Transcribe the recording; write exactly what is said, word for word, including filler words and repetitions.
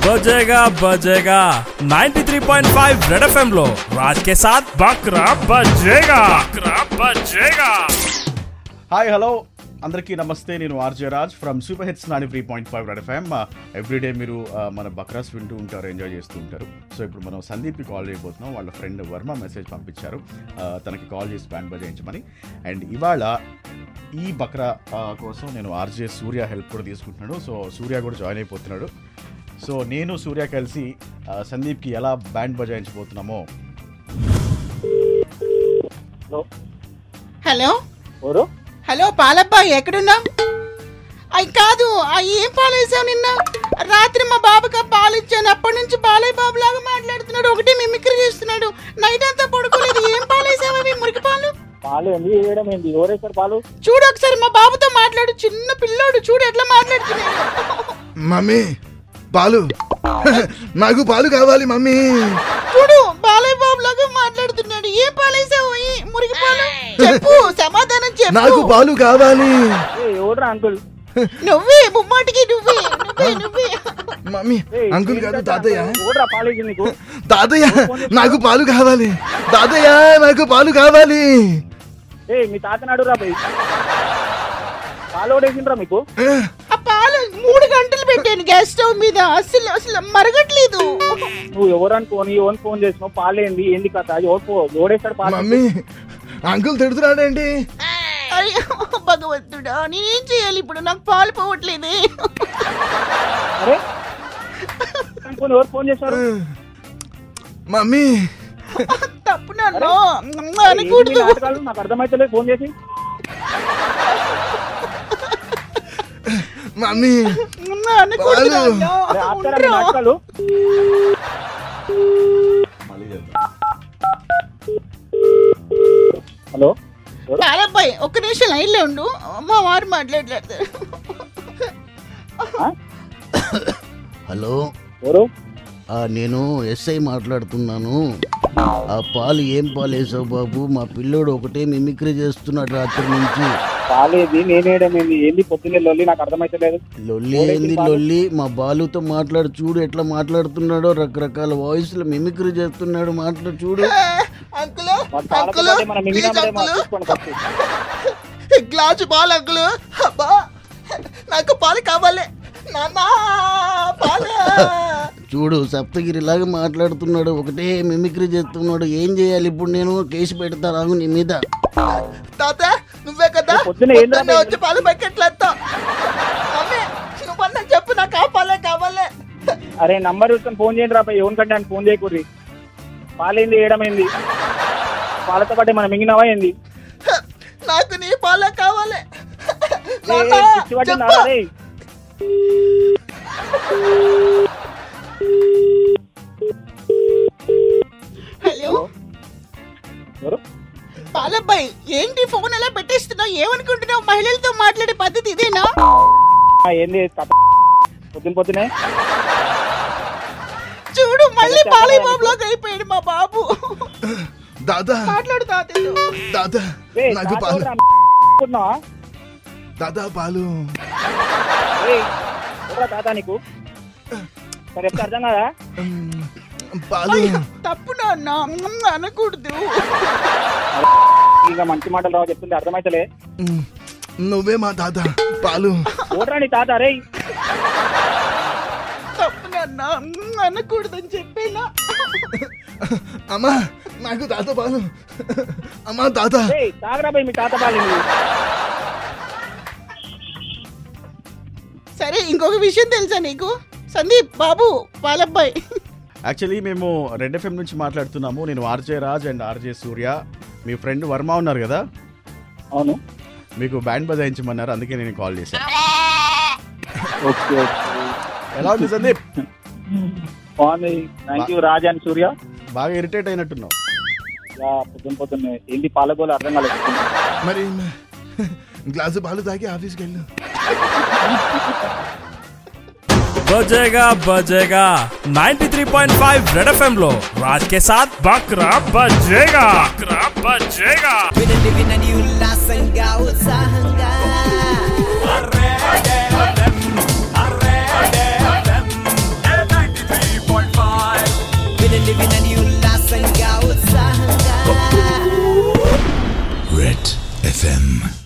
बजेगा बजेगा ninety three point five red FM लो राज के साथ बकरा बजेगा बकरा बजेगा। హాయ్ హలో అందరికీ నమస్తే. నేను RJ Raj from super hits ninety three point five red FM. Everyday మీరు మన బక్రాస్ వింటూ ఉంటారు, ఎంజాయ్ చేస్తూ ఉంటారు. సో ఇప్పుడు మనం సందీప్కి కాల్ చేయబోతున్నాం. వాళ్ళ ఫ్రెండ్ వర్మ మెసేజ్ పంపించారు తనకి కాల్ చేసి బ్యాండ్ బజాయించమని. అండ్ ఇవాళ ఈ బక్రా కోసం నేను ఆర్జే సూర్య హెల్ప్ కూడా తీసుకుంటున్నాడు. సో సూర్య కూడా జాయిన్ అయిపోతున్నాడు. సో నేను సూర్య కలిసి సందీప్కి ఎలా బ్యాండ్ బజాయించబోతున్నామో. హలో హలో పాలబ్బాయి ఎక్కడున్నావు? అవి కాదు, అవి ఏం పాలు వేసావు నిన్న రాత్రి? మా బాబుకి పాలు ఇచ్చాను, అప్పటి నుంచి బాలయ్య బాబు లాగా మాట్లాడుతున్నాడు, ఒకటి మిమిక్రీ చేస్తున్నాడు, నైట్ అంతా పడుకోలేదు. ఏం పాలు వేసావు అవి? మురికి పాలు పాలు చూడు ఒకసారి, మా బాబుతో మాట్లాడు, చిన్న పిల్లోడు చూడు ఎట్లా మాట్లాడుతున్నాడు. మమ్మీ పాలు, నాకు పాలు కావాలి మమ్మీ. చూడు బాలయ్య బాబు లాగా మాట్లాడుతున్నాడు. ఏం పాలు వేసావు? మురికి పాలు. చెప్పు, సమాధానం చెప్పు. నాకు పాలు కావాలి. అంకుల్ నువ్వే ముమ్మాటికి నువ్వే నువ్వే నువ్వే మమ్మీ అంకుల్ కాదు తాతయ్య. నీకు తాతయ్య నాకు పాలు కావాలి. తాతయ్య నాకు పాలు కావాలి. మీ తాత నాడు రా పోయి పాలు ఓడేసిండ్రా మీకు. ఆ పాలు మూడు గంటలు పెట్టాను గ్యాస్ స్టవ్ మీద, అసలు అసలు మరగట్లేదు. నువ్వు ఎవరు అనుకోని ఎవరు ఫోన్ చేసినావు? పాలు ఏంది ఏంది కథ? ఓడేస్తాడు పాలు. మమ్మీ అంకుల్ తిడుతున్నాడేంటి? అయ్యో భగవంతుడా, నేనేం చేయాలి ఇప్పుడు? నాకు పాలు పోవట్లేదే. అరే అనుకోని ఎవరు ఫోన్ చేశారు? మమ్మీ తప్పు నన్ను అనకూడదు. నాకు అర్థమైతలేదు ఫోన్ చేసి. మమ్మీ అనకూడదు. నాటకాలు హలో పాలబ్బాయి ఒక్క నిమిషం లైన్లో ఉండు, మా వారు మాట్లాడలేదు. హలో, ఎవరు? నేను ఎస్ఐ మాట్లాడుతున్నాను. ఆ పాలు ఏం పాలు వేసావు బాబు? మా పిల్లోడు ఒకటే మిమిక్రీ చేస్తున్నాడు రాత్రి నుంచి. పాలేది నేనేయడమేంది? ఏంది పొద్దున్నే లొల్లి? నాకు అర్థమైతలేదు. లొల్లి ఏంది లొల్లి? మా బాలుతో మాట్లాడు, చూడు ఎట్లా మాట్లాడుతున్నాడో, రకరకాల వాయిస్ లో మిమిక్రీ చేస్తున్నాడు, మాట్లాడు చూడు. అంకులు అంకులు గ్లాసు పాలు అంకులు. అబ్బా నాకు పాలు కావాలి నాన్నా, పాలు. చూడు సప్తగిరి లాగా మాట్లాడుతున్నాడు, ఒకటే మిమిక్రీ చేస్తున్నాడు. ఏం చేయాలి ఇప్పుడు? నేను కేసు పెడతాను నీ మీద. తాత నువ్వే కదా వచ్చి పాలు బకెట్లతో నువ్వన్నా చెప్పు, నాకు ఆ పాలే కావాలి. అరే నంబర్ చూసుకొని ఫోన్ చేయండి రా. ఎవరికంటే అని ఫోన్ చేయకూడదు. పాలేంది వేయడమేంది? పాలతో పాటే మనం మింగినవా ఏంది? నాకు నీ పాలే కావాలి. హలో పాలబ్బాయి, ఏంటి ఫోన్ ఎలా పెట్టేస్తున్నావు? ఏమనుకుంటున్నావు? మహిళలతో మాట్లాడే పద్ధతి ఇదేనా? ఏంది పొద్దున పొద్దునే చూడు మళ్ళీ పాలయ్య బాబులోకి అయిపోయాడు మా బాబు. దాదా మాట్లాడు తాతయ్య. దాదా నాకు పాలు. దాదా పాలు. తాత నీకు సరే అర్థం కదా పాలు. తప్పు నాన్న అనకూడదు. ఇంకా మంచి మాటలు రావు చెప్తుంది, అర్థమైతలే. నువ్వే మా తాత. పాలు ఓట్రా నీ తాత. రే తప్పు నాన్న అనకూడదని చెప్పేనా? అమ్మా నాకు తాత పాలు. అమ్మా తాత తాగరా పోయి మీ తాత పాలు. సరే ఇంకొక విషయం తెలుసా నీకు సందీప్ బాబు పాలబ్బాయి? యాక్చువల్లీ మేము రెడ్ ఎఫ్ఎం నుంచి మాట్లాడుతున్నాము. నేను RJ Raj and RJ Surya. మీ ఫ్రెండ్ వర్మ ఉన్నారు కదా? అవును. మీకు బ్యాండ్ బజాయించమన్నారు, అందుకే నేను కాల్ చేశాను. ఓకే ఎలా ఉంది సందీప్? బాగుంది, thank you. Raj and Surya బాగా ఇరిటేట్ అయినట్టున్నావు. పొద్దున్న పొద్దున్నే ఏంటి పాలగోలు అర్థం కాలేదు. మరి గ్లాసు పాలు తాగి ఆఫీస్కి వెళ్ళు. बजेगा बजेगा ninety three point five red FM लो राज के साथ बकरा बजेगा बकरा बजेगा। ఉల్లాసంగా ఉత్సాహంగా తెలివినని ఉల్లాసంగా ఉత్సాహంగా Red F M.